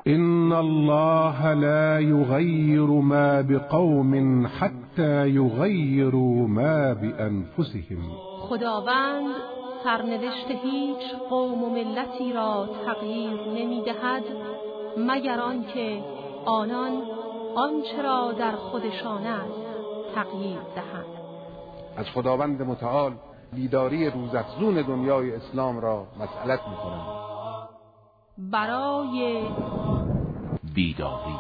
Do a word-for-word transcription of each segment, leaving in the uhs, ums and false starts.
إن الله لا يغير ما بقوم حتى يغيروا ما بأنفسهم. خداوند سرنوشت هیچ قوم و ملتی را تغییر نمی‌دهد مگر آنکه آنان آنچه را در خودشان است تغییر دهند. از خداوند متعال بیداری روزافزون دنیای اسلام را مسئلت می‌کنم. برای بیداری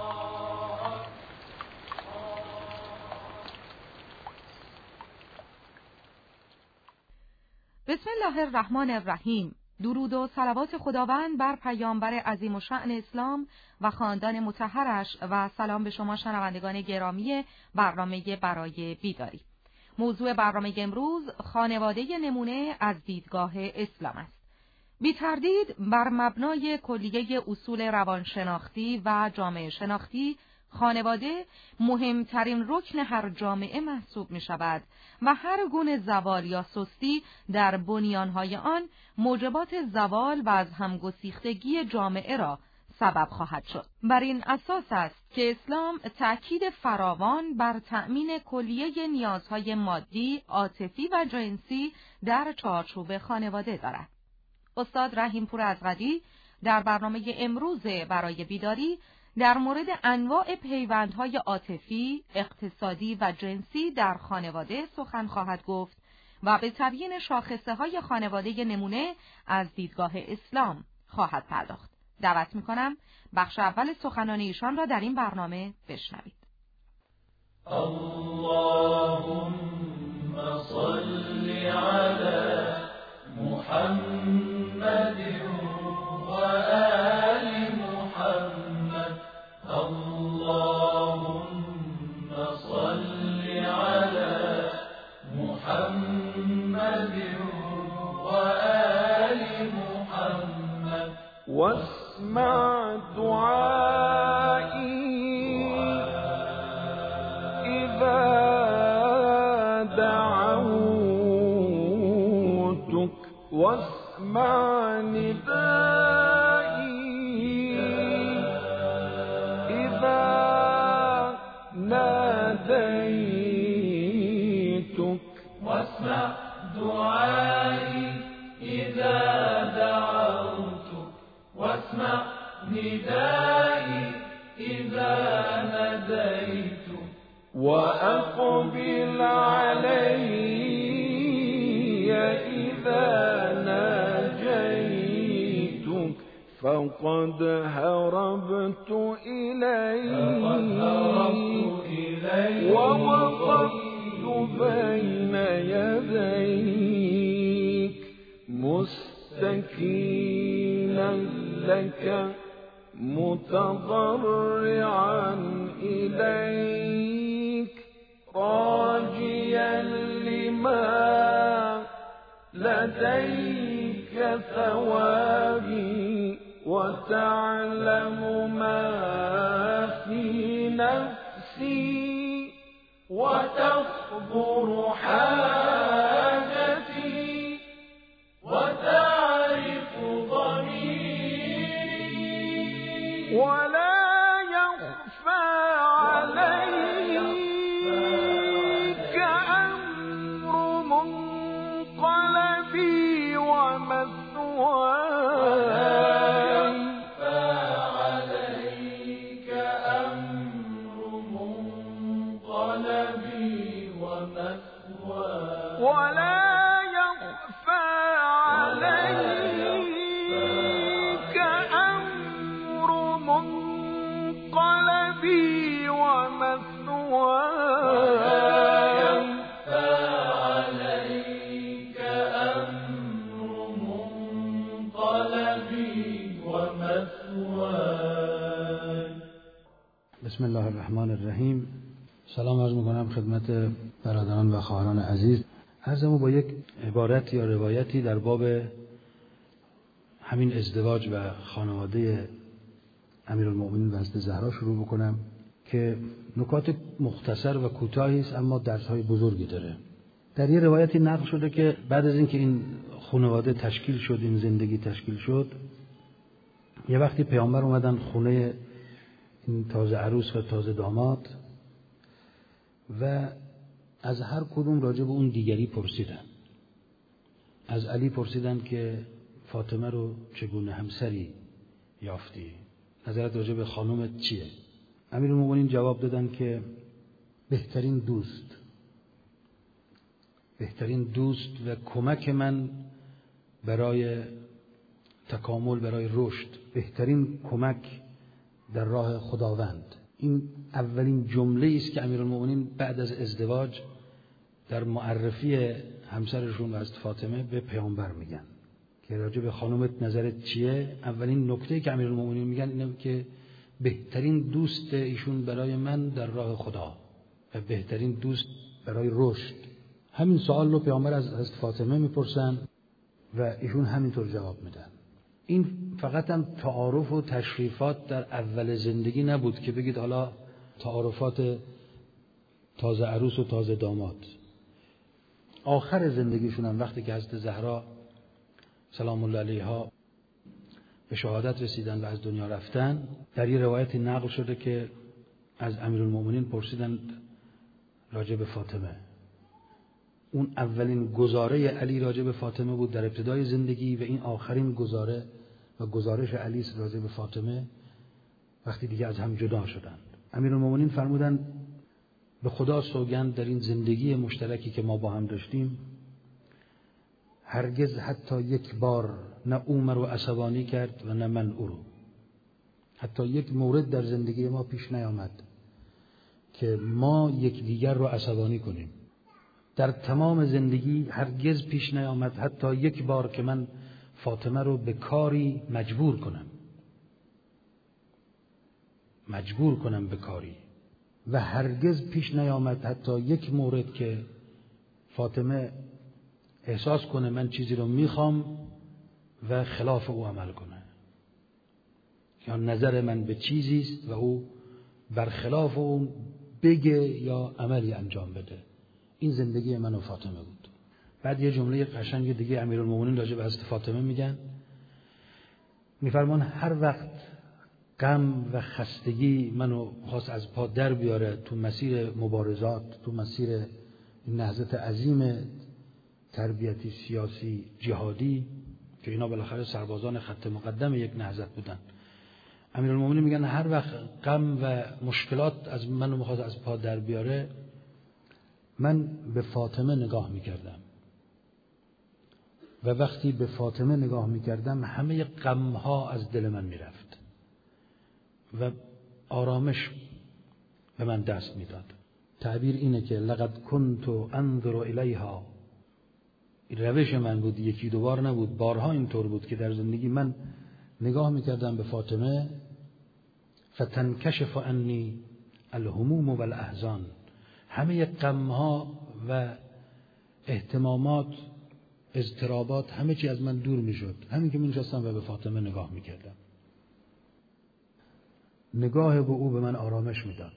بسم الله الرحمن الرحیم. درود و صلوات خداوند بر پیامبر عظیم و شأن اسلام و خاندان مطهرش و سلام به شما شنوندگان گرامی برنامه برای بیداری. موضوع برنامه امروز خانواده نمونه از دیدگاه اسلام است. بی تردید بر مبنای کلیه اصول روانشناختی و جامعه شناختی، خانواده مهمترین رکن هر جامعه محسوب می شود و هر گونه زوال یا سستی در بنیانهای آن موجبات زوال و از همگسیختگی جامعه را سبب خواهد شد. بر این اساس است که اسلام تأکید فراوان بر تأمین کلیه نیازهای مادی، عاطفی و جنسی در چارچوب خانواده دارد. استاد رحیم پور ازغدی در برنامه امروز برای بیداری در مورد انواع پیوندهای عاطفی، اقتصادی و جنسی در خانواده سخن خواهد گفت و به تبیین شاخصه‌های خانواده نمونه از دیدگاه اسلام خواهد پرداخت. دعوت می‌کنم بخش اول سخنان ایشان را در این برنامه بشنوید. اللهم صل علی محمد و آل محمد. اللهم صل علی محمد و آل محمد واسمع دعائي إذا دعوتك واسمع ندائي إذا ناديتك واسمع دعائي إذا دعوتك واسمع ندائي إذا ناديتك وأقبل علي إذا ناجيتك فقد هربت إليك ووقفت بين يديك مستكينا لك متضرعا إليك راجيا لما لديك ثوابي وتعلم ما في نفسي وتحضر حاجتي وتعرف ضميري ولا يخفى عليك أمر منقلبي ومثواي عليك أمر منقلبي ومثواي ولا يخفى عليك أمر منقلبي ومثواي عليك أمر منقلبي ومثواي. بسم الله الرحمن الرحیم. سلام عرض میکنم خدمت برادران و خواهران عزیز. عرضمو با یک عبارت یا روایتی در باب همین ازدواج و خانواده امیرالمؤمنین و حضرت زهرا شروع بکنم که نکات مختصر و کوتاهی است اما درس‌های بزرگی داره. در یه روایتی نقل شده که بعد از اینکه این خانواده تشکیل شد، این زندگی تشکیل شد، یه وقتی پیامبر اومدن خونه این تازه عروس و تازه داماد و از هر کدوم راجع به اون دیگری پرسیدن. از علی پرسیدن که فاطمه رو چگونه همسری یافتی؟ نظرت راجع به خانومت چیه؟ امیرالمومنین جواب دادن که بهترین دوست بهترین دوست و کمک من برای تکامل، برای رشد، بهترین کمک در راه خداوند. این اولین جمله است که امیرالمومنین بعد از ازدواج در معرفی همسرشون و از فاطمه به پیامبر میگن که راجع به خانومت نظرت چیه؟ اولین نکته که امیرالمومنین میگن اینه که بهترین دوست ایشون برای من در راه خدا و بهترین دوست برای رشد. همین سوال رو پیامبر از حضرت فاطمه میپرسن و ایشون همینطور جواب میدن. این فقط هم تعارف و تشریفات در اول زندگی نبود که بگید حالا تعارفات تازه عروس و تازه داماد. آخر زندگیشون هم وقتی که حضرت زهرا سلام الله علیها به شهادت رسیدن و از دنیا رفتن، در یه روایتی نقل شده که از امیرالمومنین پرسیدند راجع به فاطمه. اون اولین گزاره علی راجع به فاطمه بود در ابتدای زندگی و این آخرین گزاره و گزارش علی راجع به فاطمه وقتی دیگه از هم جدا شدند. امیرالمومنین فرمودند به خدا سوگند در این زندگی مشترکی که ما با هم داشتیم هرگز حتی یک بار نه او مرا عصبانی کرد و نه من او رو. حتی یک مورد در زندگی ما پیش نیامد که ما یکدیگر رو عصبانی کنیم. در تمام زندگی هرگز پیش نیامد حتی یک بار که من فاطمه رو به کاری مجبور کنم مجبور کنم به کاری و هرگز پیش نیامد حتی یک مورد که فاطمه احساس کنه من چیزی رو میخوام و خلاف او عمل کنه یا نظر من به چیزی است و او برخلاف اون بگه یا عملی انجام بده. این زندگی من و فاطمه بود. بعد یه جمله قشنگ دیگه امیرالمومنین راجع به حضرت فاطمه میگن، میفرمان هر وقت غم و خستگی منو خواست از پا در بیاره تو مسیر مبارزات، تو مسیر نهضت عظیم تربیتی سیاسی جهادی که اینا بالاخره سربازان خط مقدم یک نهضت بودن، امیرالمومنین میگن هر وقت غم و مشکلات از منو میخواست از پا در بیاره من به فاطمه نگاه میکردم و وقتی به فاطمه نگاه میکردم همه غمها از دل من میرفت و آرامش به من دست میداد. تعبیر اینه که لقد كنت انظر الیها، این روش من بود، یکی دو بار نبود، بارها اینطور بود که در زندگی من نگاه میکردم به فاطمه فتنکشف عنی الهموم و الاحزان، همه غمها و اهتمامات، اضطرابات، همه چی از من دور میشد. همین که می‌نشستم و به فاطمه نگاه میکردم، نگاه به او به من آرامش میداد.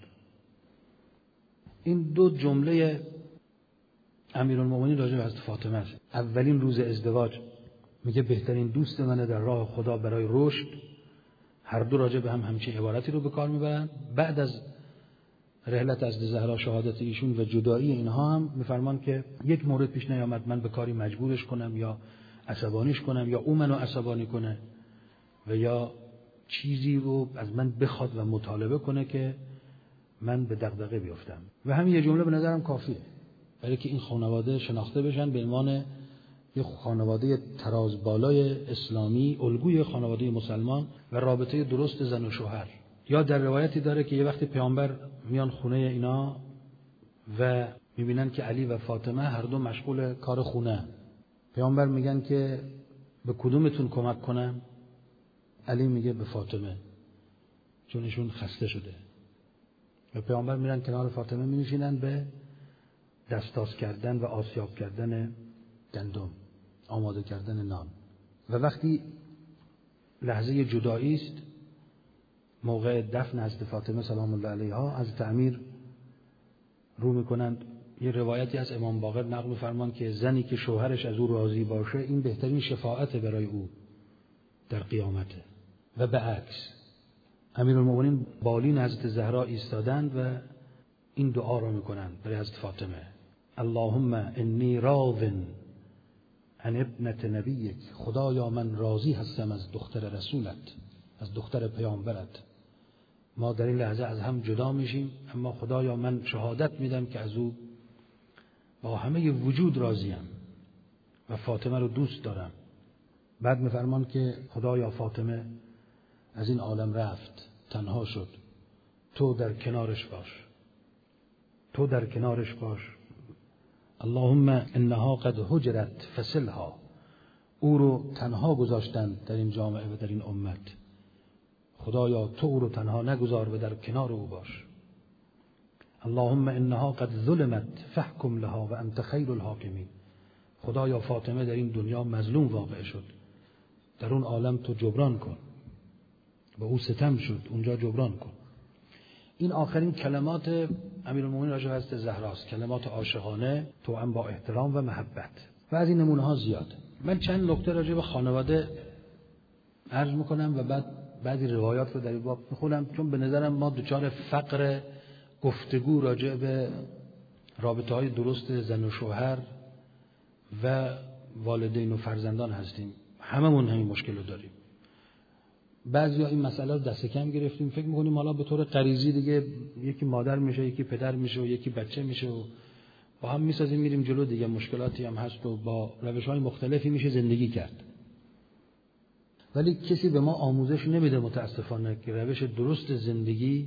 این دو جمله امیرالمومنین راجع به حضرت فاطمه است. اولین روز ازدواج میگه بهترین دوست منه در راه خدا برای رشد. هر دو راجع به هم همچین عبارتی رو به کار میبرن. بعد از رحلت از زهرا، شهادت ایشون و جدایی اینها هم میفرمان که یک مورد پیش نیامد من به کاری مجبورش کنم یا عصبانیش کنم یا او منو عصبانی کنه و یا چیزی رو از من بخواد و مطالبه کنه که من به دغدغه بیفتم. و همین یه جمله به نظرم کافیه برای که این خانواده شناخته بشن به عنوان یک خانواده تراز بالای اسلامی، الگوی خانواده مسلمان و رابطه درست زن و شوهر. یا در روایتی داره که یه وقتی پیامبر میان خونه اینا و میبینن که علی و فاطمه هر دو مشغول کار خونه. پیامبر میگن که به کدومتون کمک کنم؟ علی میگه به فاطمه، چون ایشون خسته شده. و پیامبر میرن کنار فاطمه مینشینن به دستاس کردن و آسیاب کردن گندم، آماده کردن نان. و وقتی لحظه جدایی است، موقع دفن حضرت فاطمه سلام الله علیها، از امیر رو میکنند. یه روایتی از امام باقر نقل می‌فرمان که زنی که شوهرش از او راضی باشه این بهترین شفاعت برای او در قیامته. و به عکس. امیرالمؤمنین بالین حضرت زهرا ایستادند و این دعا را میکنند برای حضرت فاطمه: اللهم انی راض عن ابنت نبیک، خدایا من راضی هستم از دختر رسولت، از دختر پیامبرت. ما در این لحظه از هم جدا میشیم، اما خدایا من شهادت میدم که از او با همه وجود راضیم و فاطمه رو دوست دارم. بعد میفرمان که خدایا فاطمه از این عالم رفت، تنها شد، تو در کنارش باش، تو در کنارش باش. اللهم انها قد هجرت فصلها، او رو تنها گذاشتند در این جامعه و در این امت. خدایا تو او رو تنها نگذار و در کنار او باش. اللهم انها قد ظلمت فاحکم لها و انت خیر الحاکمین. خدایا فاطمه در این دنیا مظلوم واقع شد، در اون عالم تو جبران کن. به او ستم شد، اونجا جبران کن. این آخرین کلمات امیرالمومنین راجع به حضرت زهراست، کلمات عاشقانه توأم با احترام و محبت. و از این نمونه ها زیاد. من چند نکته راجع به خانواده عرض میکنم و بعد بعضی روایات رو در این باب میخونم، چون به نظرم ما دچار فقر گفتگو راجع به رابطه های درست زن و شوهر و والدین و فرزندان هستیم. هممون همین مشکل رو داریم. بعضیا این مسئله رو دست کم گرفتیم، فکر میکنیم حالا به طور غریزی دیگه یکی مادر میشه، یکی پدر میشه و یکی بچه میشه و با هم میسازیم میریم جلو دیگه. مشکلاتی هم هست و با روش‌های مختلفی میشه زندگی کرد. ولی کسی به ما آموزش نمیده متاسفانه که روش درست زندگی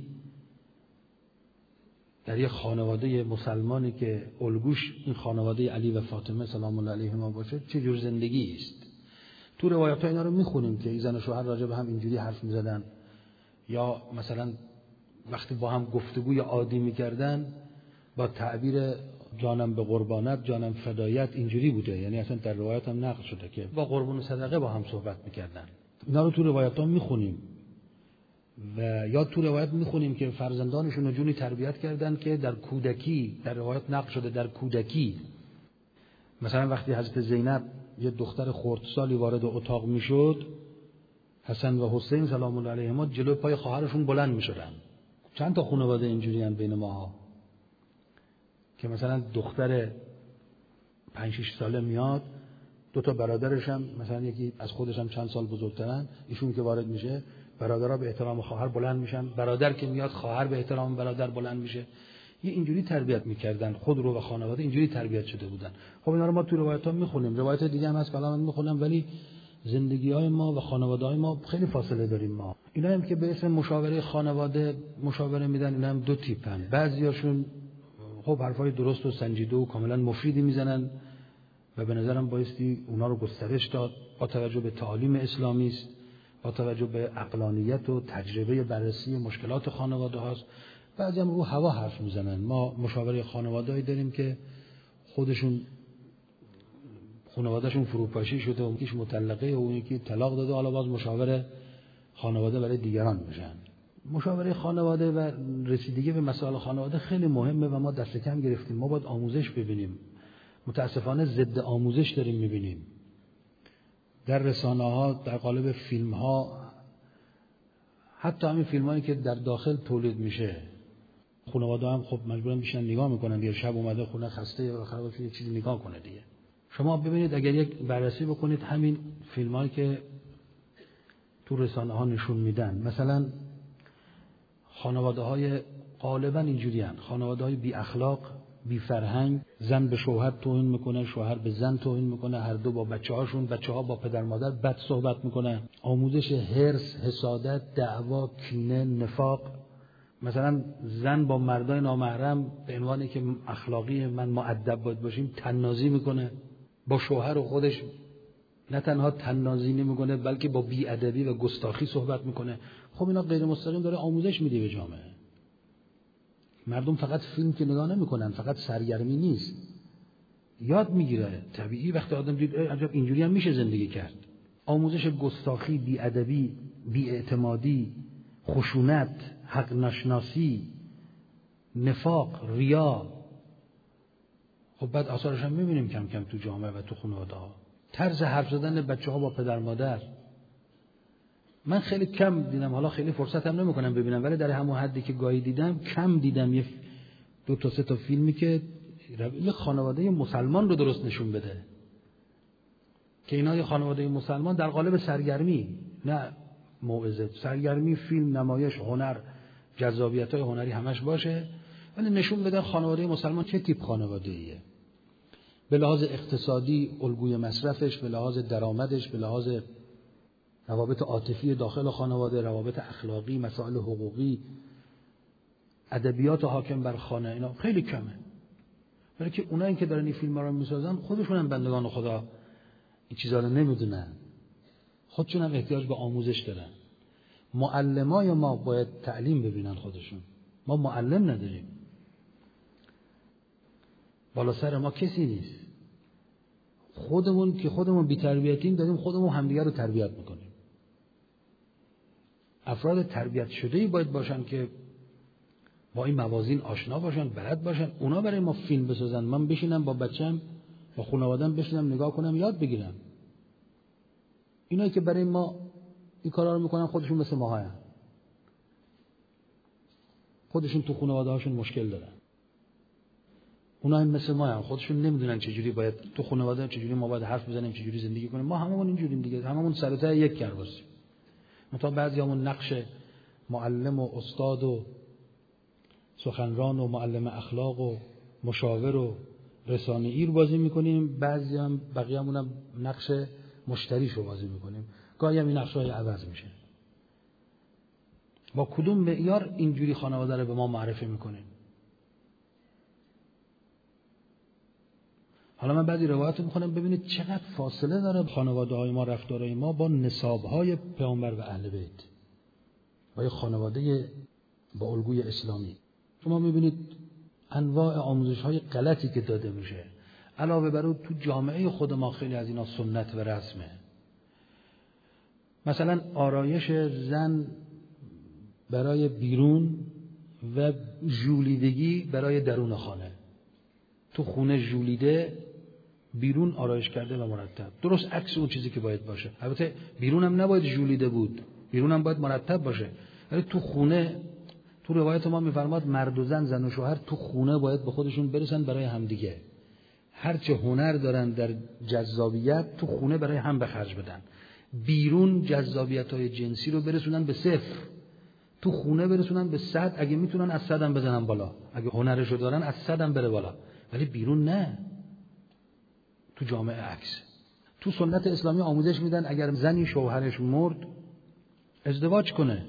در یک خانواده مسلمانی که الگوش این خانواده علی و فاطمه سلام الله علیهما باشه چه جور زندگی است. تو روایت ها اینا رو میخونیم که زن و شوهر راجع به هم اینجوری حرف میزدن، یا مثلا وقتی با هم گفتگوی عادی میکردن با تعبیر جانم به قربانت جانم فدایت اینجوری بوده. یعنی اصلا در روایت هم نقل شده که با قربان و صدقه با هم صحبت میکردن. اینا رو تو روایت ها میخونیم و یا تو روایت میخونیم که فرزندانشون رو جوری تربیت کردن که در کودکی، در روایت نقل شده در کودکی، مثلا وقتی حضرت زینب یه دختر خردسالی وارد اتاق میشد، حسن و حسین سلام الله علیهما جلوی پای خواهرشون بلند میشدن. چند تا خانواده اینجوری ان بین ماها که مثلا دختر پنج شش ساله میاد، دو تا برادرش هم مثلا یکی از خودش هم چند سال بزرگترن، ایشون که وارد میشه برادرها به احترام خواهر بلند میشن، برادر که میاد خواهر به احترام برادر بلند میشه. یه اینجوری تربیت میکردن خود رو و خانواده اینجوری تربیت شده بودن. خب اینا رو ما تو روایت ها میخونیم، روایت دیگه هم هست که الان میخونم، ولی زندگی های ما و خانواده های ما خیلی فاصله داریم. ما اینا هم که به اسم مشاوره خانواده مشاوره میدن، اینا هم دو تیپن. بعضیاشون خب حرفای درست و سنجیده و کاملا مفیدی میزنن و به نظرم بایستی اونا رو گسترش داد با توجه به تعالیم اسلامی است، با توجه به عقلانیت و تجربه بررسی مشکلات خانواده هاست. بعضی هم رو هوا حرف میزنن. ما مشاوره خانواده‌ای داریم که خودشون خانواده‌شون فروپاشی شده و یکیش مطلقه و اون یکی طلاق داده، حالا باز مشاوره خانواده برای دیگران میشن. مشاوره خانواده و رسیدگی به مسائل خانواده خیلی مهمه و ما دست کم گرفتیم. ما باید آموزش ببینیم. متاسفانه ضد آموزش داریم میبینیم در رسانه‌ها، در قالب فیلم‌ها، حتی همین فیلمایی که در داخل تولید میشه. خانواده هم خب مجبورن بیشتر نگاه میکنن دیگه. شب اومده خونه خسته یا خرابه یه چیزی نگاه کنه دیگه. شما ببینید اگر یک بررسی بکنید همین فیلمایی که تو رسانه‌ها نشون میدن، مثلا خانواده‌های غالبا اینجوریان، خانواده‌های بی اخلاق، بی فرهنگ، زن به شوهر توهین میکنه، شوهر به زن توهین میکنه، هر دو با بچه‌هاشون، بچه‌ها با پدر مادر بد صحبت میکنن. آموزش حرص، حسادت، دعوا، کینه، نفاق. مثلا زن با مردای نامحرم به عنوانی که اخلاقی من مؤدب باید باشیم طنازی میکنه، با شوهر و خودش نه تنها طنازی نمیکنه بلکه با بی‌ادبی و گستاخی صحبت میکنه. خب اینا غیر مستقیم داره آموزش میده به جامعه. مردم فقط فیلم که نگاه نمیکنن، فقط سرگرمی نیست، یاد میگیره. طبیعی وقتی آدم دید عجب اینجوری هم میشه زندگی کرد. آموزش گستاخی، بی‌ادبی، بی‌اعتمادی، خشونت، حق نشناسی، نفاق، ریا. خب بعد آثارش هم میبینیم کم کم تو جامعه و تو خانواده ها. طرز حرف زدن بچه ها با پدر مادر، من خیلی کم دیدم، حالا خیلی فرصتم نمیکنم ببینم، ولی در همون حدی که گاهی دیدم کم دیدم یه دو تا سه تا فیلمی که یه خانواده مسلمان رو درست نشون بده، که اینا یه خانواده مسلمان در قالب سرگرمی، نه موعظه، سرگرمی، فیلم، نمایش، هنر، جذابیت‌های هنری همش باشه، ولی نشون بده خانواده مسلمان چه تیپ خانواده‌ایه، به لحاظ اقتصادی، الگوی مصرفش، به لحاظ درآمدش، به لحاظ روابط عاطفی داخل خانواده، روابط اخلاقی، مسائل حقوقی، ادبیات حاکم بر خانه، اینا خیلی کمه. ولی که اونایی که دارن این فیلم‌ها رو می‌سازن خودشون هم بندگان خدا این چیزا رو نمیدونن، خودشون هم احتیاج به آموزش دارن. معلمای ما باید تعلیم ببینن خودشون. ما معلم نداریم، بالا سر ما کسی نیست. خودمون که خودمون بی‌تربیتیم داریم خودمون همدیگه رو تربیت میکنیم. افراد تربیت شده‌ای باید باشن که با این موازین آشنا باشن، بلد باشن. اونا برای ما فیلم بسازن، من بشینم با بچه‌م با خانواده‌ام بشینم نگاه کنم یاد بگیرم. اینایی که برای ما این کارا رو میکنن خودشون مثل ما هستن، خودشون تو خانواده‌هاشون مشکل دارن. اونا هم مثل ما هستن، خودشون نمیدونن چجوری باید تو خانواده، چجوری ما باید حرف بزنیم، چجوری زندگی کنیم. ما هممون اینجوریم دیگه، هممون سر تا یک کرباسیم. مثلا بعضیامون نقش معلم و استاد و سخنران و معلم اخلاق و مشاور و رسانه‌ای رو بازی میکنیم، بعضی هم بقیه‌مون هم نقش مشتریش رو بازی میکنیم. گاهی هم این نقش‌های عوض میشه. با کدوم معیار اینجوری خانواده رو به ما معرفی میکنیم؟ حالا من بعضی روایات رو میخونم ببینید چقدر فاصله داره خانواده‌های ما، رفتارهای ما با نساب‌های پیامبر و اهل بیت، با یه خانواده با الگوی اسلامی. شما میبینید انواع آموزش‌های غلطی که داده میشه. علاوه بر اون تو جامعه خود ما خیلی از اینا سنت و رسمه. مثلا آرایش زن برای بیرون و ژولیدگی برای درون خانه. تو خونه ژولیده، بیرون آرایش کرده و مرتب. درست عکس اون چیزی که باید باشه. البته بیرون هم نباید ژولیده بود، بیرون هم باید مرتب باشه، ولی تو خونه، تو روایت ما میفرماد مرد و زن، زن و شوهر تو خونه باید به خودشون برسن برای همدیگه. هرچه هنر دارن در جذابیت تو خونه برای هم به خرج بدن. بیرون جذابیت‌های جنسی رو برسونن به صفر، تو خونه برسونن به صد، اگه میتونن از صد هم بزنن بالا، اگه هنرشو دارن از صد هم بره بالا، ولی بیرون نه. تو جامعه عکس. تو سنت اسلامی آموزش میدن اگر زنی شوهرش مرد ازدواج کنه.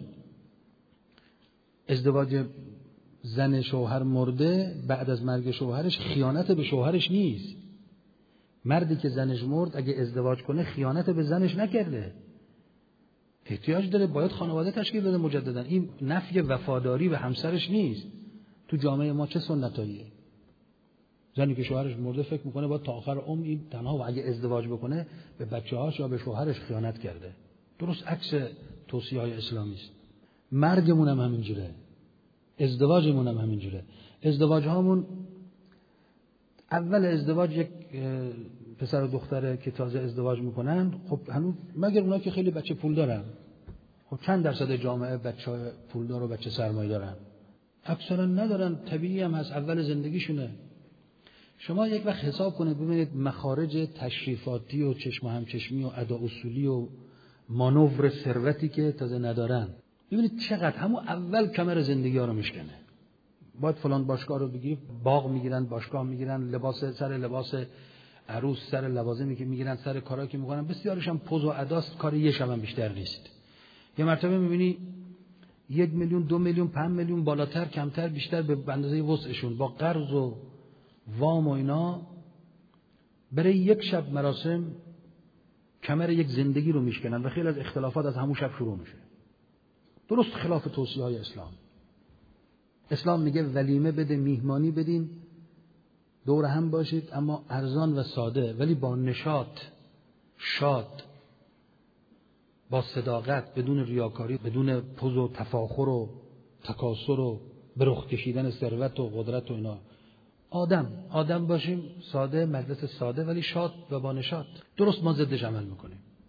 ازدواج زن شوهر مرده بعد از مرگ شوهرش خیانت به شوهرش نیست. مردی که زنش مرد اگه ازدواج کنه خیانت به زنش نکرده. احتیاج داره باید خانواده تشکیل بده مجددا. این نفی وفاداری به همسرش نیست. تو جامعه ما چه سنتاییه؟ زنی که شوهرش مرده فکر میکنه باید تا آخر عمر این تنها، و اگه ازدواج بکنه به بچه‌هاش یا به شوهرش خیانت کرده. درست عکس توصیه‌های اسلامی است. مرگمون هم همینجوره، ازدواجمون هم همینجوره. ازدواج هامون، اول ازدواج یک پسر و دختره که تازه ازدواج میکنن، خب هنوز مگر اونا که خیلی بچه پول دارن، خب چند درصد جامعه بچه پولدار و بچه سرمایه دارن؟ اکثرا ندارن، طبیعی هم هست، اول زندگیشونه. شما یک وقت حساب کنید ببینید مخارج تشریفاتی و چشم و همچشمی و ادا اصولی و مانور ثروتی که تازه ندارن، ببینید چقدر همون اول کمر زندگی ها رو میشکنه. باید فلان باشگاه رو بگیری، باغ میگیرن، باشگاه میگیرن، لباس سر لباس عروس، سر لوازمی که میگیرن، سر کارا که میکنن، بسیارش هم پوز و اداست، کار یه شب هم بیشتر نیست. یه مرتبه میبینی یک میلیون، دو میلیون، پنج میلیون، بالاتر کمتر بیشتر به اندازه وسعشون با قرض و وام و اینا برای یک شب مراسم کمر یک زندگی رو میشکنن و خیلی از اختلافات از همون شب شروع میشه. درست خلاف توصیه‌های اسلام. اسلام میگه ولیمه بده، میهمانی بدین، دور هم باشید، اما ارزان و ساده، ولی با نشاط، شاد، با صداقت، بدون ریاکاری، بدون پوز و تفاخر و تکاسر و برخ کشیدن ثروت و قدرت و اینا. آدم آدم باشیم، ساده، مجلس ساده ولی شاد و با نشاط. درست ما ضدش عمل میکنیم.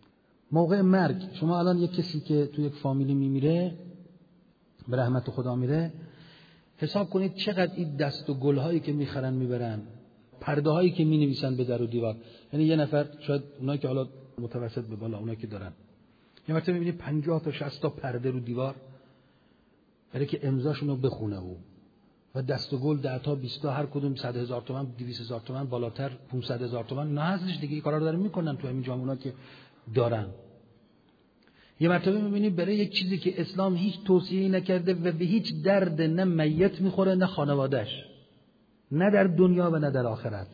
موقع مرگ شما الان یک کسی که توی یک فامیلی میمیره به رحمت خدا میره، حساب کنید چقدر این دست و گل‌هایی که میخرن میبرن، پرده هایی که مینویسن به در و دیوار. یعنی یه نفر، شاید اونایی که حالا متوسط به بالا اونایی که دارن، یه مرتبه میبینید پنجاه تا شصت تا پرده رو دیوار برای که امضاشون رو بخونه او، و دست و گل ده تا بیست تا، هر کدوم صد هزار تومان، دویست هزار تومان، بالاتر پانصد هزار تومان. نه هستش دیگه، این کارا رو دارن میکنن تو همین جامعه‌ها که دارن. یه مرتبه میبینید برای یک چیزی که اسلام هیچ توصیه‌ای نکرده و به هیچ درد نه میت میخوره نه خانواده‌اش، نه در دنیا و نه در آخرت،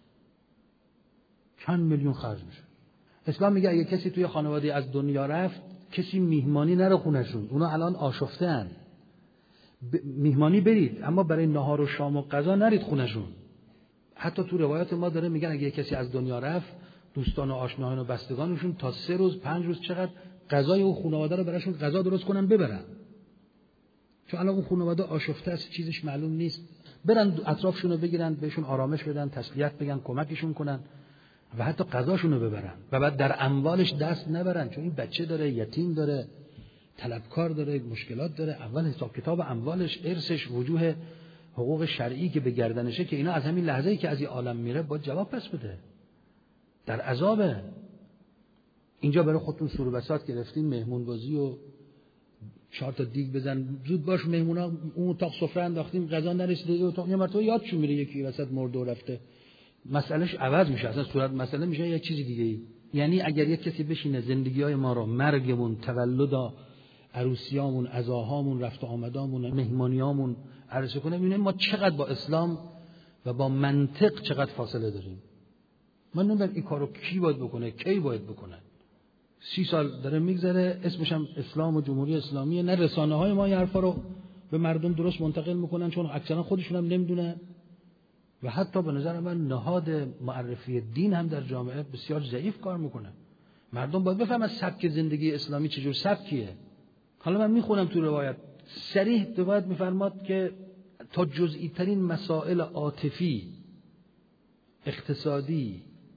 چند میلیون خرج میشه. اسلام میگه اگه کسی توی خانواده از دنیا رفت، کسی میهمانی نره خونشون، اونا الان آشفته ان. ب... میهمانی برید، اما برای نهار و شام و غذا نرید خونشون. حتی تو روایات ما داره میگن اگه کسی از دنیا رفت، دوستان و آشنایان و بستگانشون تا سه روز پنج روز چقدر غذای اون خانواده رو براشون غذا درست کنن ببرن، چون الان اون خانواده آشفته است، چیزش معلوم نیست. برن اطرافشون رو بگیرن، بهشون آرامش بدن، تسلیت بگن، کمکشون کنن و حتی غذاشون رو ببرن و بعد در اموالش دست نبرن، چون این بچه داره، یتیم داره، طلبکار داره، مشکلات داره. اول حساب کتاب اموالش، ارثش، وجوه حقوق شرعی که به گردنشه، که اینا از همین لحظه‌ای که از این عالم میره باید جواب پس بده. در عذابه. اینجا برای خودتون سور و بساط گرفتین، مهمون بازی و چهار تا دیگ بزن، زود باش مهمونا اون اتاق سفره انداختیم، غذا نرسیده، اتاق یه مرتبه یادشون میره یکی وسط مرده و رفته، مسئلهش عوض میشه، اصلا صورت مسئله میشه یک چیز دیگه ای. یعنی اگر یک کسی بشینه زندگی‌های ما رو، مرگمون، تولد، عروسیامون، عزاهامون، رفت و آمدامون، مهمانیامون عرضه کنه، ببینید ما چقدر با اسلام و با منطق چقدر فاصله داریم. من نمیدونم این کارو کی باید بکنه، کی باید بکنه. سی سال داره میگذره، اسمش هم اسلام و جمهوری اسلامیه، نه رسانه های ما این حرفا رو به مردم درست منتقل میکنن، چون اکثرا خودشون هم نمیدونن. و حتی به نظر من نهاد معرفی دین هم در جامعه بسیار ضعیف کار میکنه. مردم باید بفهمن سبک زندگی اسلامی چجور سبکیه. حالا من میخونم تو روایت صریح روایت میفرماد که تا جزئی ترین مسائل عاطفی، اقتصادی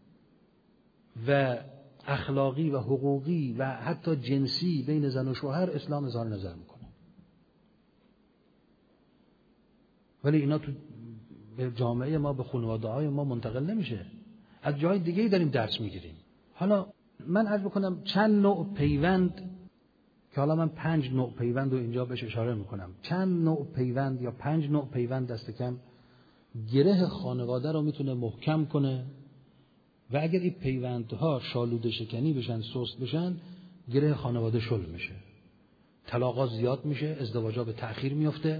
و اخلاقی و حقوقی و حتی جنسی بین زن و شوهر اسلام اظهار نظر میکنه. ولی اینا تو به جامعه ما، به خانواده‌های ما منتقل نمیشه. از جای دیگه‌ای داریم درس میگیریم. حالا من عرض بکنم چند نوع پیوند، که حالا من پنج نوع پیوند رو اینجا بهش اشاره میکنم. چند نوع پیوند یا پنج نوع پیوند دست کم گره خانواده رو میتونه محکم کنه و اگر این پیوندها شالوده شکنی بشن، سست بشن، گره خانواده شل میشه، طلاقات زیاد میشه، ازدواجا به تأخیر میفته،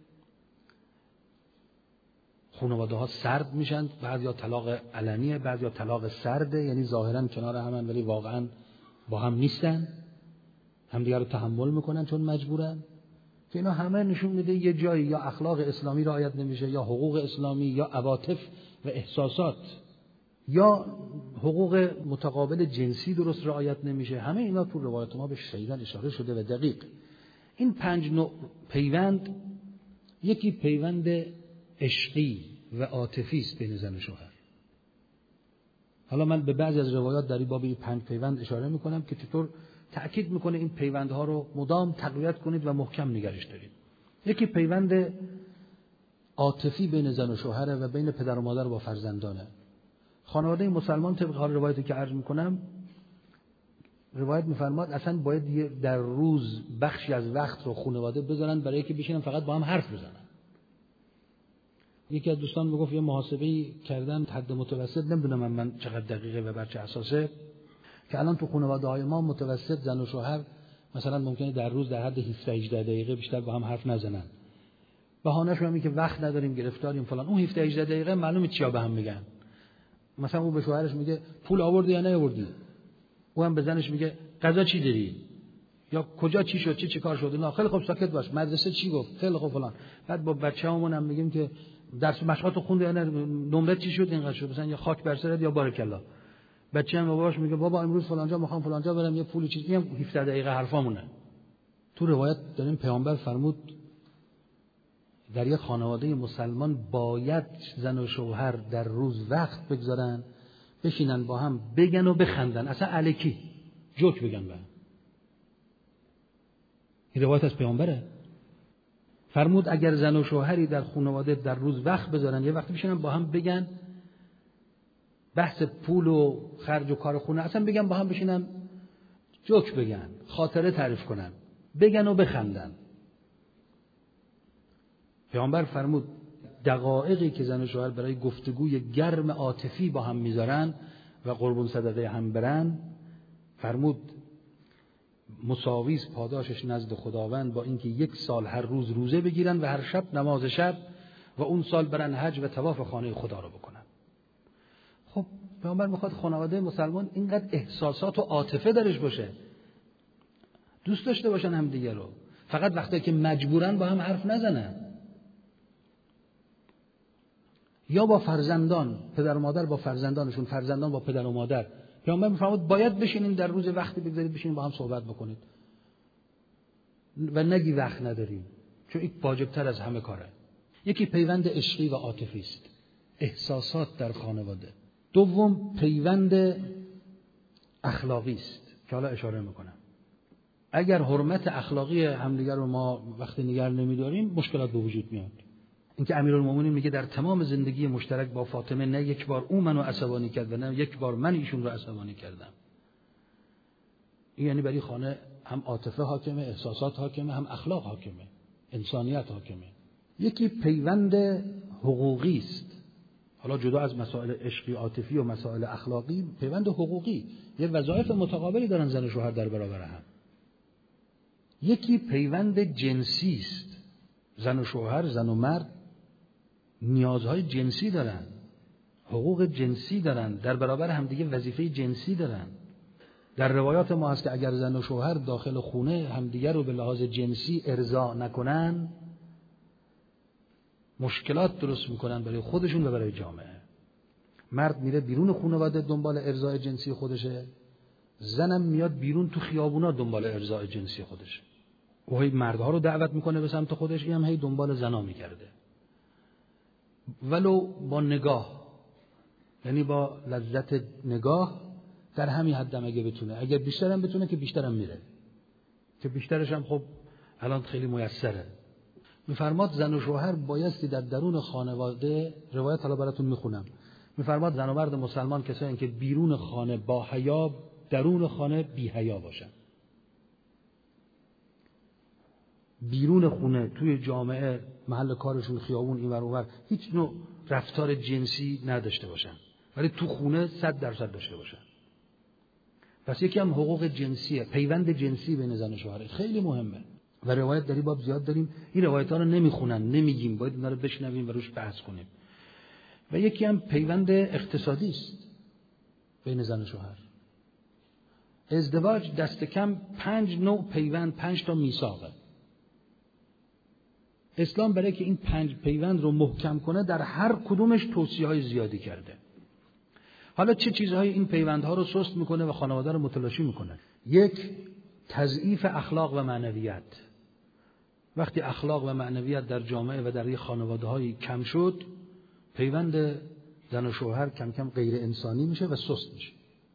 خانواده ها سرد میشن، بعضیا طلاق علنیه، بعضیا طلاق سرده، یعنی ظاهرا کنار همن ولی واقعا با هم نیستن، همدیگه رو تحمل میکنن چون مجبورن. که اینا همه نشون میده یه جایی یا اخلاق اسلامی رعایت نمیشه، یا حقوق اسلامی، یا عواطف و احساسات، یا حقوق متقابل جنسی درست رعایت نمیشه. همه اینا تو روایت ما به شدیداً اشاره شده و دقیق. این پنج نوع پیوند، یکی پیوند عشقی و عاطفی است بین زن و شوهر. حالا من به بعضی از روایات در این باب این پنج پیوند اشاره میکنم که چطور تأکید میکنه این پیوندها رو مدام تقویت کنید و محکم نگرش دارید. یکی پیوند عاطفی بین زن و شوهر و بین پدر و مادر با فرزندانه. خانواده مسلمان طبق حال روایتی که عرض میکنم، روایت میفرماد اصلا باید در روز بخشی از وقت رو خانواده بذارن برای که بشینن فقط با هم حرف بزنن. یکی از دوستان میگفت یه محاسبه‌ای کردن حد متوسط، نمیدونم من, من چقدر دقیقه و بر چه اساسه، که الان تو خانواده‌های ما متوسط زن و شوهر مثلا ممکنه در روز در حد هفده هجده دقیقه بیشتر با هم حرف نزنن. بهانه‌اش همین که وقت نداریم، گرفتاریم فلان. اون هفده هجده دقیقه معلومه چیا به هم میگن. مثلا اون به شوهرش میگه پول آوردی یا نیاوردی، اون هم به زنش میگه غذا چی داری، یا کجا چی شد، چی چه کار شد. نه خیلی خوب ساکت باش، مدرسه چی گفت، خیلی خوب فلان. بعد با بچه‌هامون هم میگیم که درس مشقات خوندی یا نه، نمره چی شد، اینقدر شد، مثلا یا خاک بر سرت یا بارکالله. بچه هم باباش میگه بابا امروز فلانجا میخوام فلانجا برم یه پولی چیزی، هم هفده دقیقه حرفامونه. تو روایت داریم پیامبر فرمود در یک خانواده مسلمان باید زن و شوهر در روز وقت بگذارن، بشینن با هم بگن و بخندن، اصلا الکی جوک بگن به هم. این روایت از پیامبره. فرمود اگر زن و شوهری در خانواده در روز وقت بذارن، یه وقتی بشینن با هم بگن بحث پول و خرج و کار خونه، اصلا بگن با هم بشینن جوک بگن، خاطره تعریف کنن، بگن و بخندن. پیامبر فرمود دقایقی که زن و شوهر برای گفتگوی گرم عاطفی با هم میذارن و قربون صدقه هم برن، فرمود مساویس پاداشش نزد خداوند با اینکه یک سال هر روز روزه بگیرن و هر شب نماز شب و اون سال برن حج و طواف خانه خدا رو بکنن. خب پیامبر میخواد خانواده مسلمان اینقدر احساسات و عاطفه درش باشه، دوست داشته باشن هم دیگه رو، فقط وقتی که مجبورن با هم حرف نزنن. یا با فرزندان، پدر و مادر با فرزندانشون، فرزندان با پدر و مادر. پیامبر میفرمود باید بشینین در روز وقتی بگذارید بشینین با هم صحبت بکنید و نگی وقت نداریم، چون این واجب‌تر از همه کاره. یکی پیوند عشقی و عاطفی است، احساسات در خانواده. دوم پیوند اخلاقی است که حالا اشاره میکنم. اگر حرمت اخلاقی همدیگر رو ما وقتی نگه نمی‌داریم مشکلات به وجود میاد. اینکه امیرالمومنین میگه در تمام زندگی مشترک با فاطمه نه یک بار او منو عصبانی کرد و نه یک بار من ایشون رو عصبانی کردم. این یعنی برای خانه هم عاطفه حاکمه، احساسات حاکمه، هم اخلاق حاکمه، انسانیت حاکمه. یکی پیوند حقوقی است. حالا جدا از مسائل عشقی عاطفی و مسائل اخلاقی، پیوند حقوقی، یه وظایف متقابلی دارن زن و شوهر در برابر هم. یکی پیوند جنسی است. زن و شوهر، زن و مرد نیازهای جنسی دارن، حقوق جنسی دارن، در برابر همدیگه وظیفه جنسی دارن. در روایات ما هست که اگر زن و شوهر داخل خونه همدیگه رو به لحاظ جنسی ارضا نکنن مشکلات درست میکنن برای خودشون و برای جامعه. مرد میره بیرون خانواده دنبال ارضای جنسی خودشه، زنم میاد بیرون تو خیابونا دنبال ارضای جنسی خودشه. او هی مردها رو دعوت میکنه به سمت خودش، این هم هی دنبال زنا میگرده، ولو با نگاه، یعنی با لذت نگاه در همین حدم اگه بتونه، اگر بیشترم بتونه که بیشترم میره، که بیشترش هم خب الان خیلی میسره. میفرماد زن و شوهر بایستی در درون خانواده، روایت حالا براتون میخونم، میفرماد زن و مرد مسلمان کسایی که بیرون خانه با حیا، درون خانه بی حیا باشن. بیرون خونه، توی جامعه، محل کارشون، خیابون، این ور اون ور، هیچ نوع رفتار جنسی نداشته باشن، ولی تو خونه صد درصد داشته باشن. پس یکی هم حقوق جنسیه، پیوند جنسی بین زن و شوهر خیلی مهمه و روایت در این باب زیاد داریم. این روایت‌ها رو نمیخونن، نمیگیم، باید اینا رو بشنویم و روش بحث کنیم. و یکی هم پیوند اقتصادی است بین زن و شوهر. ازدواج دست کم پنج نوع پیوند، پنج تا میثاقه. اسلام برای که این پنج پیوند رو محکم کنه در هر کدومش توصیه‌های زیادی کرده. حالا چه چیزهای این پیوندها رو سست میکنه و خانواده رو متلاشی میکنه؟ یک، تضعیف اخلاق و معنویت. وقتی اخلاق و معنویت در جامعه و در یک خانواده‌های کم شد، پیوند زن و شوهر کم کم غیر انسانی میشه و سست میشه.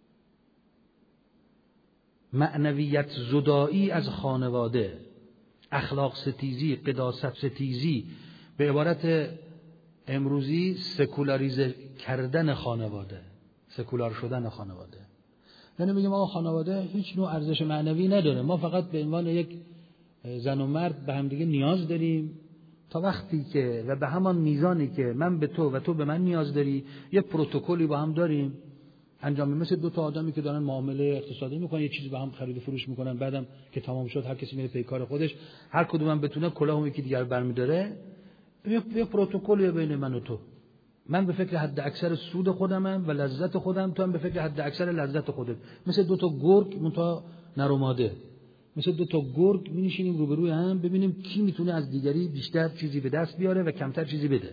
معنویت زدایی از خانواده، اخلاق ستیزی، قداست ستیزی، به عبارت امروزی سکولاریزه کردن خانواده، سکولار شدن خانواده. یعنی میگم آقا خانواده هیچ نوع ارزش معنوی نداره، ما فقط به عنوان یک زن و مرد به هم دیگه نیاز داریم تا وقتی که و به همان میزانی که من به تو و تو به من نیاز داری، یه پروتکلی با هم داریم انجام میدیم، مثل دو تا آدمی که دارن معامله اقتصادی میکنن، یه چیزی با هم خرید و فروش میکنن، بعدم که تمام شد هر کسی میره پی کار خودش، هر کدومم بتونه کلاه یکی دیگر برمی‌داره، یه پروتکلی بین من و تو. من به فکر حد اکثر سود خودمم و لذت خودم، تو هم به فکر حد اکثر لذت خودت. مثل دو تا گرگ منتها نر و ماده، مثل دو تا گرگ می‌نشینیم روبروی هم ببینیم کی میتونه از دیگری بیشتر چیزی به دست بیاره و کمتر چیزی بده.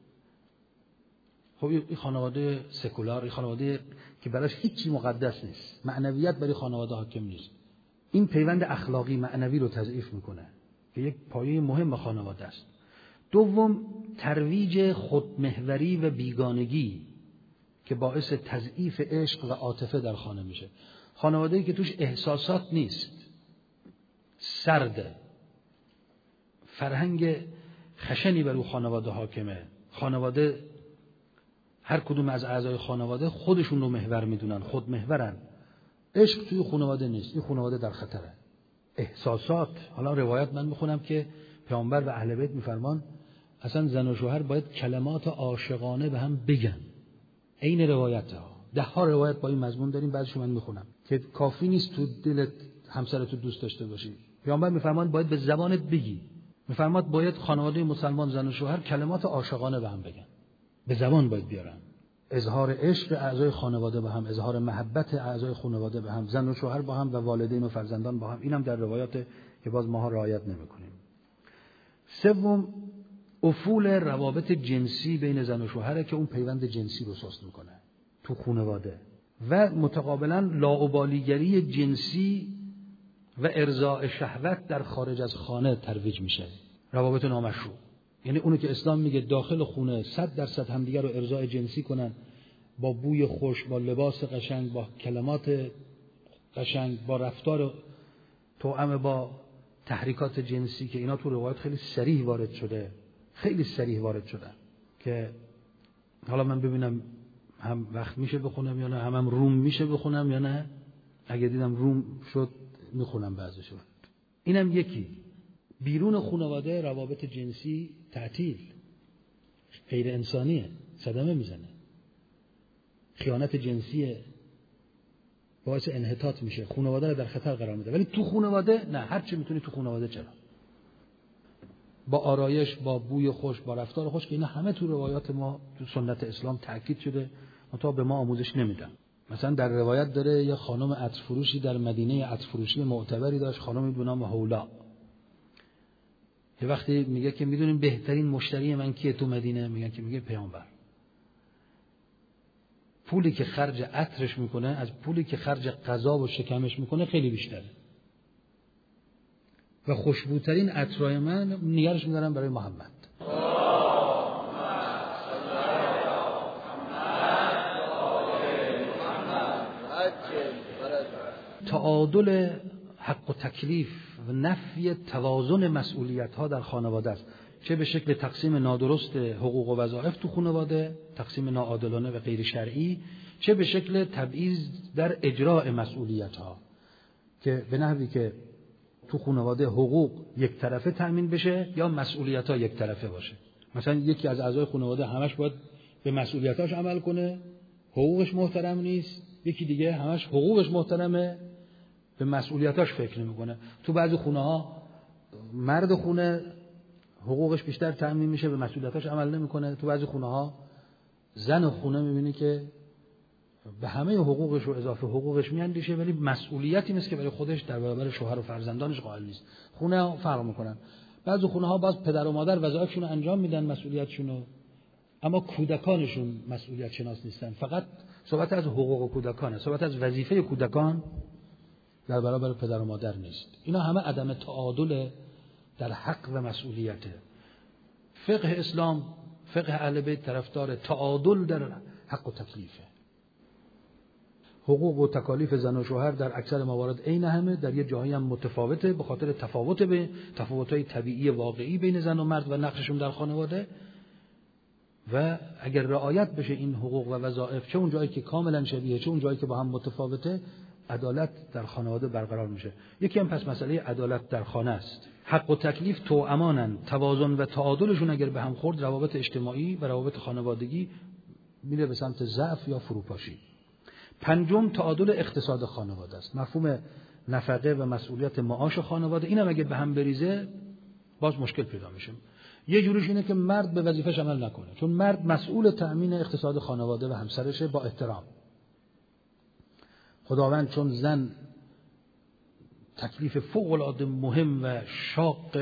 خب این خانواده سکولار، این خانواده که براش هیچی مقدس نیست، معنویت برای خانواده حاکم نیست. این پیوند اخلاقی معنوی رو تضعیف میکنه که یک پایه مهم خانواده است. دوم، ترویج خودمحوری و بیگانگی که باعث تضعیف عشق و عاطفه در خانه میشه. خانواده‌ای که توش احساسات نیست، سرده، فرهنگ خشنی بر او خانواده حاکمه. خانواده هر کدوم از اعضای خانواده خودشون رو محور میدونن، خود محورن. عشق توی خانواده نیست، این خانواده در خطره. احساسات، حالا روایت من میخونم که پیامبر و اهل بیت میفرمان اصلا زن و شوهر باید کلمات عاشقانه به هم بگن. عین روایت ها، ده ها روایت با این مضمون داریم، بعدش من میخونم که کافی نیست تو دلت همسرت رو دوست داشته باشی. پیامبر میفرمان باید به زبانت بگی. میفرماد باید خانواده مسلمان زن و شوهر کلمات عاشقانه به هم بگن، به زبان باید بیارن. اظهار عشق اعضای خانواده به هم، اظهار محبت اعضای خانواده به هم، زن و شوهر با هم و والدین و فرزندان با هم. اینم در روایات که باز ماها رعایت نمی‌کنیم. سوم، افول روابط جنسی بین زن و شوهره که اون پیوند جنسی رو سست میکنه تو خانواده، و متقابلا لاابالیگری جنسی و ارضاء شهوت در خارج از خانه ترویج میشه. روابط نامشروع، یعنی اونو که اسلام میگه داخل خونه صد درصد همدیگه رو ارضاء جنسی کنن، با بوی خوش، با لباس قشنگ، با کلمات قشنگ، با رفتار توأم با تحریکات جنسی، که اینا تو روایت خیلی صریح وارد شده، خیلی صریح وارد شده که حالا من ببینم هم وقت میشه بخونم یا نه، هم, هم روم میشه بخونم یا نه. اگه دیدم روم شد میخونم بعضیشو. اینم یکی. بیرون خانواده روابط جنسی تعطیل، غیر انسانیه، صدمه میزنه، خیانت جنسیه، باعث انحطاط میشه، خانواده رو در خطر قرار میده. ولی تو خانواده نه، هر چی میتونی تو خانواده چرا، با آرایش، با بوی خوش، با رفتار خوش، که اینا همه تو روایات ما تو سنت اسلام تاکید شده، منتها به ما آموزش نمیدن. مثلا در روایت داره یه خانم عطر فروشی در مدینه، عطر فروشی معتبری داشت، خانمی به نام حولا. یه وقتی میگه که میدونین بهترین مشتری من کیه تو مدینه؟ میگن که میگه پیامبر. پولی که خرج عطرش میکنه از پولی که خرج غذا و شکمش میکنه خیلی بیشتره. و خوشبوترین عطرای من نگرش میدارم برای محمد. تعادل حق و تکلیف و نفی توازن مسئولیت ها در خانواده است، چه به شکل تقسیم نادرست حقوق و وظایف تو خانواده، تقسیم ناعادلانه و غیر شرعی، چه به شکل تبعیض در اجراء مسئولیت ها، که به نحوی که تو خانواده حقوق یک طرفه تأمین بشه یا مسئولیت ها یک طرفه باشه. مثلا یکی از اعضای خانواده همش باید به مسئولیتاش عمل کنه، حقوقش محترم نیست، یکی دیگه همش حقوقش محترمه، به مسئولیتاش فکر نمیکنه. تو بعضی خونه ها مرد خونه حقوقش بیشتر تأمین میشه، به مسئولیتاش عمل نمیکنه. تو بعضی خونه ها زن خونه میبینی که به همه حقوقش و اضافه حقوقش میاندیشه، ولی مسئولیتی نیست که برای خودش در برابر شوهر و فرزندانش قائل نیست. خونه ها فرق میکنن. بعضی خونه ها باز پدر و مادر وظایفشون رو انجام میدن، مسئولیتشون رو، اما کودکانشون مسئولیت شناس نیستن. فقط صحبت از حقوق کودکانه، صحبت از وظیفه کودکان در برابر پدر و مادر نیست. اینا همه عدم تعادل در حق و مسئولیته. فقه اسلام، فقه اهل بیت طرفدار تعادل در حق و تکلیفه. حقوق و تکالیف زن و شوهر در اکثر موارد عین همه، در یه جایی هم متفاوته به خاطر تفاوت به تفاوت‌های طبیعی واقعی بین زن و مرد و نقششون در خانواده. و اگر رعایت بشه این حقوق و وظایف، چه اون جایی که کاملا شبیه، چه اون جایی که با هم متفاوته، عدالت در خانواده برقرار میشه. یکی هم پس مسئله عدالت در خانه است. حق و تکلیف توأمانن، توازن و تعادلشون اگر به هم خورد، روابط اجتماعی و روابط خانوادگی میره به سمت ضعف یا فروپاشی. پنجم، تعادل اقتصاد خانواده است. مفهوم نفقه و مسئولیت معاش خانواده، اینم اگه به هم بریزه باز مشکل پیدا میشه. یه جوریش اینه که مرد به وظیفه‌ش عمل نکنه، چون مرد مسئول تأمین اقتصاد خانواده و همسرشه با احترام. خداوند چون زن تکلیف فوق‌العاده مهم و شاق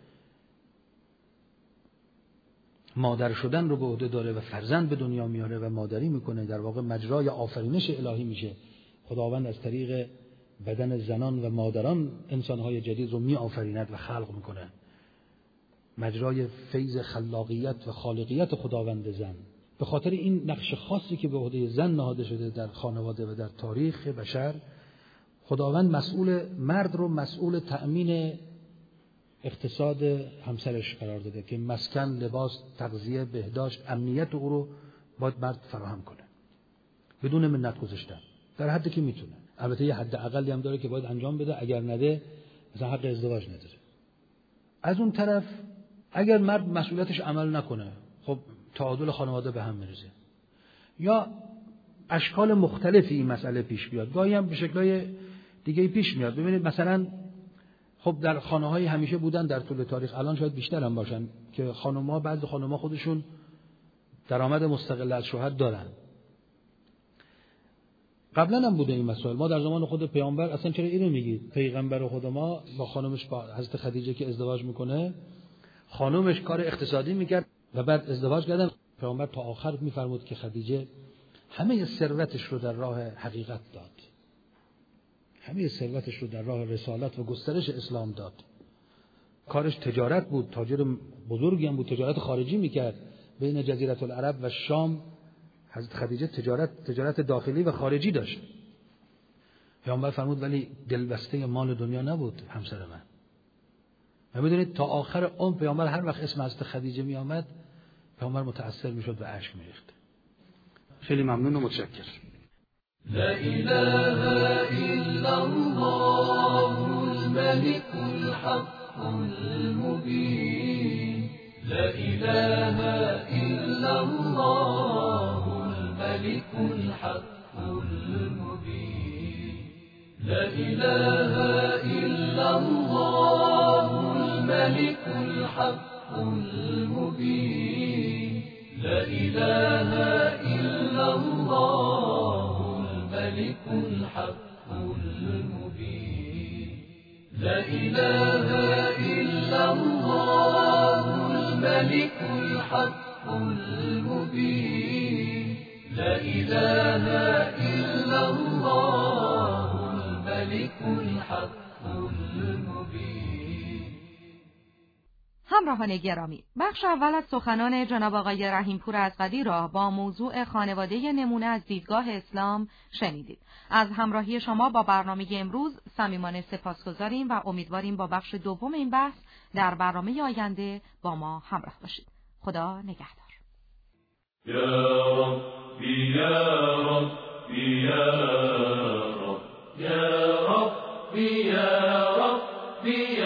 مادر شدن رو به عهده داره و فرزند به دنیا میاره و مادری میکنه، در واقع مجرای آفرینش الهی میشه. خداوند از طریق بدن زنان و مادران انسانهای جدید رو می آفریند و خلق میکنه. مجرای فیض خلاقیت و خالقیت خداوند زن. به خاطر این نقش خاصی که به عهده زن نهاده شده در خانواده و در تاریخ بشر، خداوند مسئول مرد رو مسئول تأمین اقتصاد همسرش قرار داده که مسکن، لباس، تغذیه، بهداشت، امنیت او رو باید مرد فراهم کنه بدون منت گذاشتن در حدی که میتونه. البته یه حد اقلی هم داره که باید انجام بده، اگر نده مثلا حق ازدواج نداره. از اون طرف اگر مرد مسئولیتش عمل نکنه خب تعادل خانواده به هم میریزه. یا اشکال مختلفی این مسئله پیش بیاد، گاهی هم به شکل‌های دیگه پیش میاد. ببینید مثلا خب در خانه‌های همیشه بودن در طول تاریخ، الان شاید بیشتر هم باشن، که خانم‌ها بعضی خانم‌ها خودشون درآمد مستقل از شوهر دارن. قبلا هم بوده این مسائل. ما در زمان خود پیامبر اصلا چرا اینو میگید؟ پیغمبر خود ما با خانمش، با حضرت خدیجه که ازدواج میکنه، خانمش کار اقتصادی میکرد و بعد ازدواج کردن. پیامبر تا آخر میفرمود که خدیجه همه ثروتش رو در راه حقیقت داد، همه ثروتش رو در راه رسالت و گسترش اسلام داد. کارش تجارت بود، تاجر بزرگی هم بود، تجارت خارجی میکرد بین جزیره العرب و شام. حضرت خدیجه تجارت تجارت داخلی و خارجی داشت. پیامبر فرمود ولی دلبسته مال دنیا نبود همسر من. و میدونید تا آخر عمر پیامبر هر وقت اسم حضرت خدیجه می آمد پیامبر متأثر میشد و اشک میریخت. خیلی ممنون و متشکرم. لا إله إلا الله الملك الحق المبين لا إله إلا الله الملك الحق المبين لا إله إلا الله الملك الحق المبين لا إله إلا الله الملك الحق المبين لا إله إلا الله الملك الحق المبين لا إله إلا الله الملك الحق المبين. همراهان گرامی، بخش اول از سخنان جناب آقای رحیمپور ازغدی را با موضوع خانواده نمونه از دیدگاه اسلام شنیدید. از همراهی شما با برنامه امروز صمیمانه سپاسگزاریم و امیدواریم با بخش دوم این بحث در برنامه آینده با ما همراه باشید. خدا نگهدار. یا ربی یا ربی یا رب یا ربی یا ربی